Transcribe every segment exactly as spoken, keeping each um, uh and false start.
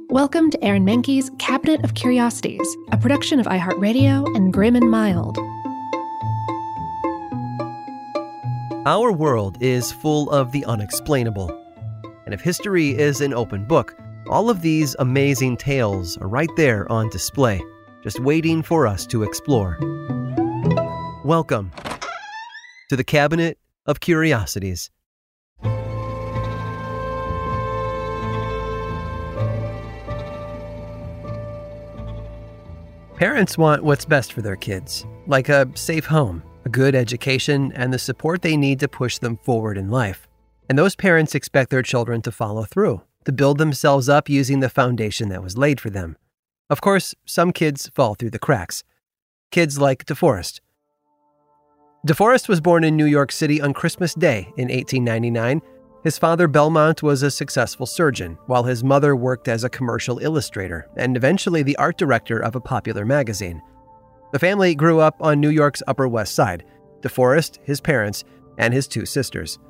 Welcome to Aaron Mahnke's Cabinet of Curiosities, a production of iHeartRadio and Grim and Mild. Our world is full of the unexplainable. And if history is an open book, all of these amazing tales are right there on display, just waiting for us to explore. Welcome to the Cabinet of Curiosities. Parents want what's best for their kids, like a safe home, a good education, and the support they need to push them forward in life. And those parents expect their children to follow through, to build themselves up using the foundation that was laid for them. Of course, some kids fall through the cracks. Kids like DeForest. DeForest was born in New York City on Christmas Day in eighteen ninety-nine. His father, Belmont, was a successful surgeon, while his mother worked as a commercial illustrator and eventually the art director of a popular magazine. The family grew up on New York's Upper West Side, DeForest, his parents, and his two sisters.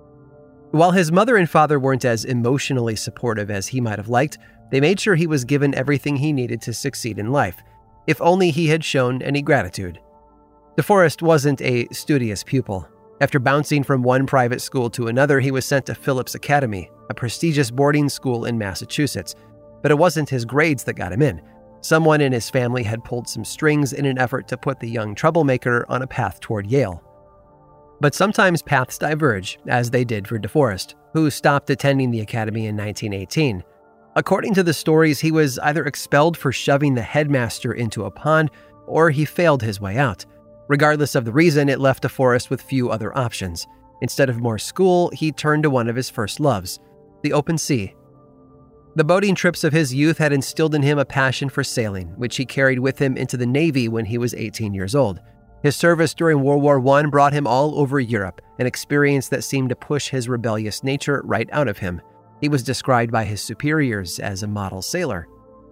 While his mother and father weren't as emotionally supportive as he might have liked, they made sure he was given everything he needed to succeed in life, if only he had shown any gratitude. DeForest wasn't a studious pupil. After bouncing from one private school to another, he was sent to Phillips Academy, a prestigious boarding school in Massachusetts. But it wasn't his grades that got him in. Someone in his family had pulled some strings in an effort to put the young troublemaker on a path toward Yale. But sometimes paths diverge, as they did for DeForest, who stopped attending the academy in nineteen eighteen. According to the stories, he was either expelled for shoving the headmaster into a pond, or he failed his way out. Regardless of the reason, it left DeForest with few other options. Instead of more school, he turned to one of his first loves, the open sea. The boating trips of his youth had instilled in him a passion for sailing, which he carried with him into the Navy when he was eighteen years old. His service during World War One brought him all over Europe, an experience that seemed to push his rebellious nature right out of him. He was described by his superiors as a model sailor.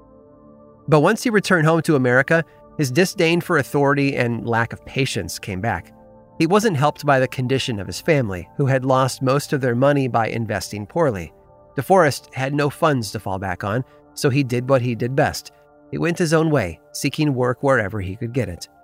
But once he returned home to America, his disdain for authority and lack of patience came back. He wasn't helped by the condition of his family, who had lost most of their money by investing poorly. DeForest had no funds to fall back on, so he did what he did best. He went his own way, seeking work wherever he could get it.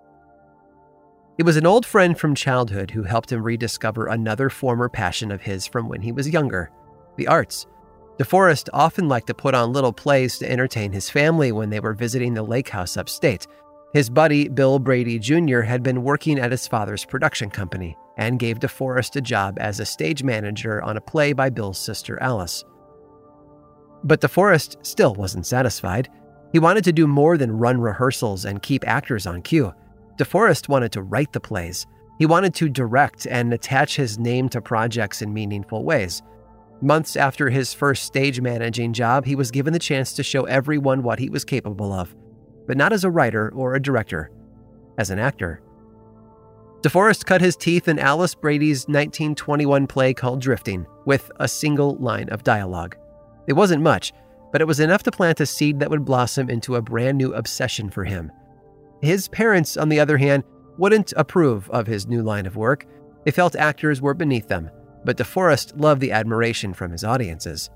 It was an old friend from childhood who helped him rediscover another former passion of his from when he was younger, the arts. DeForest often liked to put on little plays to entertain his family when they were visiting the lake house upstate. His buddy, Bill Brady Junior, had been working at his father's production company and gave DeForest a job as a stage manager on a play by Bill's sister, Alice. But DeForest still wasn't satisfied. He wanted to do more than run rehearsals and keep actors on cue. DeForest wanted to write the plays. He wanted to direct and attach his name to projects in meaningful ways. Months after his first stage managing job, he was given the chance to show everyone what he was capable of. But not as a writer or a director, as an actor. DeForest cut his teeth in Alice Brady's nineteen twenty-one play called Drifting, with a single line of dialogue. It wasn't much, but it was enough to plant a seed that would blossom into a brand new obsession for him. His parents, on the other hand, wouldn't approve of his new line of work. They felt actors were beneath them, but DeForest loved the admiration from his audiences.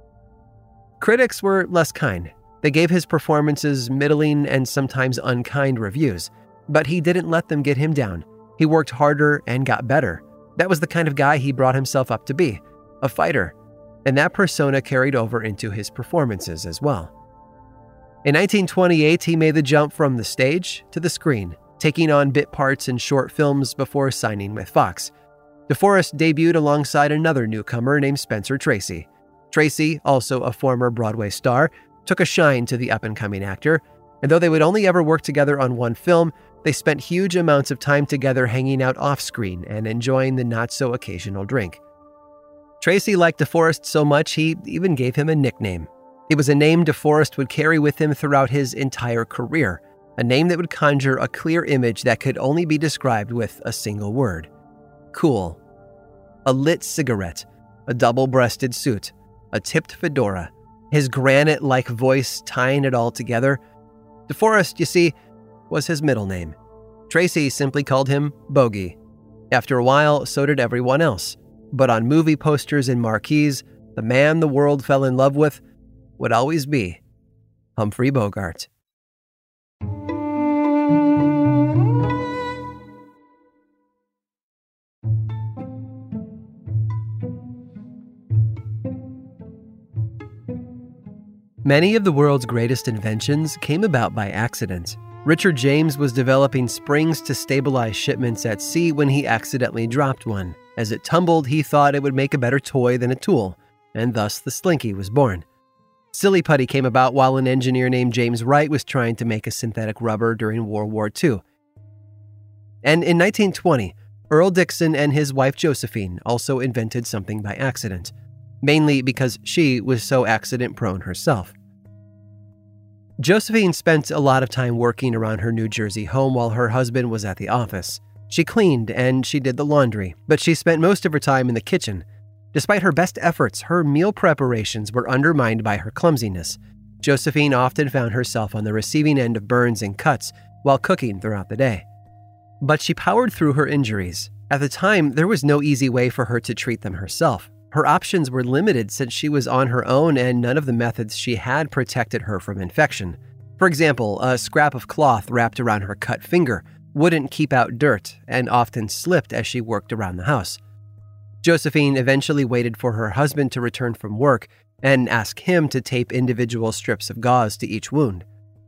Critics were less kind. They gave his performances middling and sometimes unkind reviews, but he didn't let them get him down. He worked harder and got better. That was the kind of guy he brought himself up to be, a fighter, and that persona carried over into his performances as well. In nineteen twenty-eight, he made the jump from the stage to the screen, taking on bit parts in short films before signing with Fox. DeForest debuted alongside another newcomer named Spencer Tracy. Tracy, also a former Broadway star, took a shine to the up-and-coming actor, and though they would only ever work together on one film, they spent huge amounts of time together hanging out off-screen and enjoying the not-so-occasional drink. Tracy liked DeForest so much he even gave him a nickname. It was a name DeForest would carry with him throughout his entire career, a name that would conjure a clear image that could only be described with a single word: cool. A lit cigarette, a double-breasted suit, a tipped fedora, his granite-like voice tying it all together. DeForest, you see, was his middle name. Tracy simply called him Bogey. After a while, so did everyone else. But on movie posters and marquees, the man the world fell in love with would always be Humphrey Bogart. Many of the world's greatest inventions came about by accident. Richard James was developing springs to stabilize shipments at sea when he accidentally dropped one. As it tumbled, he thought it would make a better toy than a tool, and thus the Slinky was born. Silly Putty came about while an engineer named James Wright was trying to make a synthetic rubber during World War Two. And in nineteen twenty, Earl Dixon and his wife Josephine also invented something by accident, mainly because she was so accident-prone herself. Josephine spent a lot of time working around her New Jersey home while her husband was at the office. She cleaned and she did the laundry, but she spent most of her time in the kitchen. Despite her best efforts, her meal preparations were undermined by her clumsiness. Josephine often found herself on the receiving end of burns and cuts while cooking throughout the day. But she powered through her injuries. At the time, there was no easy way for her to treat them herself. Her options were limited since she was on her own and none of the methods she had protected her from infection. For example, a scrap of cloth wrapped around her cut finger wouldn't keep out dirt and often slipped as she worked around the house. Josephine eventually waited for her husband to return from work and asked him to tape individual strips of gauze to each wound.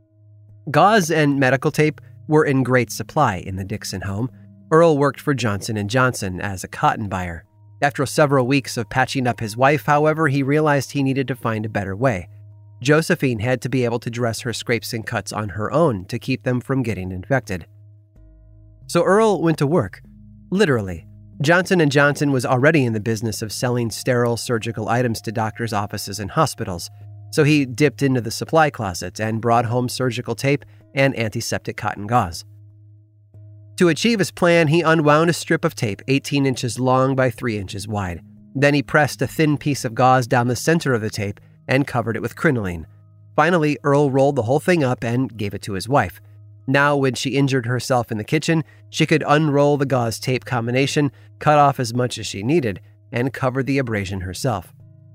Gauze and medical tape were in great supply in the Dixon home. Earl worked for Johnson and Johnson as a cotton buyer. After several weeks of patching up his wife, however, he realized he needed to find a better way. Josephine had to be able to dress her scrapes and cuts on her own to keep them from getting infected. So Earl went to work, literally. Johnson and Johnson was already in the business of selling sterile surgical items to doctors' offices and hospitals, so he dipped into the supply closet and brought home surgical tape and antiseptic cotton gauze. To achieve his plan, he unwound a strip of tape eighteen inches long by three inches wide. Then he pressed a thin piece of gauze down the center of the tape and covered it with crinoline. Finally, Earl rolled the whole thing up and gave it to his wife. Now, when she injured herself in the kitchen, she could unroll the gauze tape combination, cut off as much as she needed, and cover the abrasion herself.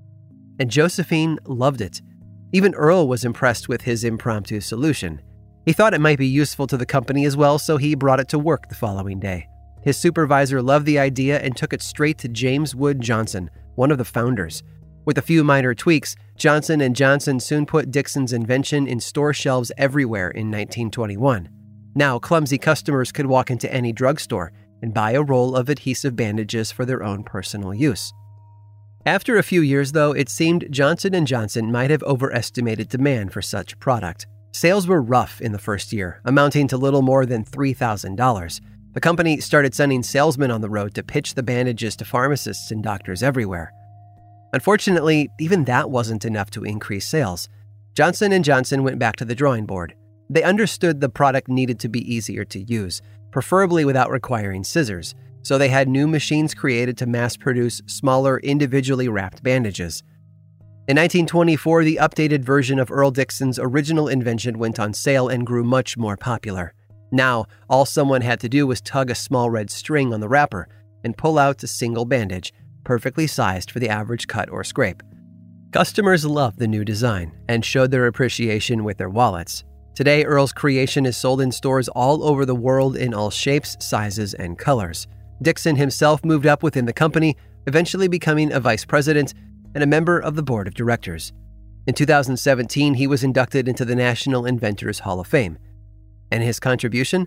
And Josephine loved it. Even Earl was impressed with his impromptu solution. He thought it might be useful to the company as well, so he brought it to work the following day. His supervisor loved the idea and took it straight to James Wood Johnson, one of the founders. With a few minor tweaks, Johnson and Johnson soon put Dixon's invention in store shelves everywhere in nineteen twenty-one. Now, clumsy customers could walk into any drugstore and buy a roll of adhesive bandages for their own personal use. After a few years, though, it seemed Johnson and Johnson might have overestimated demand for such product. Sales were rough in the first year, amounting to little more than three thousand dollars. The company started sending salesmen on the road to pitch the bandages to pharmacists and doctors everywhere. Unfortunately, even that wasn't enough to increase sales. Johnson and Johnson went back to the drawing board. They understood the product needed to be easier to use, preferably without requiring scissors, so they had new machines created to mass-produce smaller, individually wrapped bandages. In nineteen twenty-four, the updated version of Earl Dixon's original invention went on sale and grew much more popular. Now, all someone had to do was tug a small red string on the wrapper and pull out a single bandage, perfectly sized for the average cut or scrape. Customers loved the new design and showed their appreciation with their wallets. Today, Earl's creation is sold in stores all over the world in all shapes, sizes, and colors. Dixon himself moved up within the company, eventually becoming a vice president and a member of the board of directors. In two thousand seventeen, he was inducted into the National Inventors Hall of Fame. And his contribution?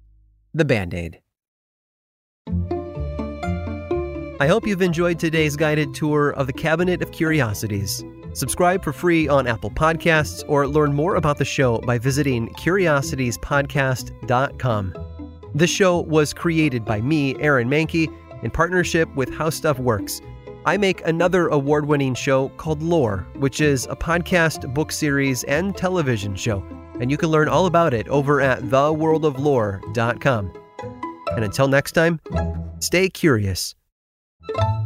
The Band-Aid. I hope you've enjoyed today's guided tour of the Cabinet of Curiosities. Subscribe for free on Apple Podcasts or learn more about the show by visiting curiosities podcast dot com. This show was created by me, Aaron Mahnke, in partnership with How Stuff Works. I make another award-winning show called Lore, which is a podcast, book series, and television show, and you can learn all about it over at the world of lore dot com. And until next time, stay curious.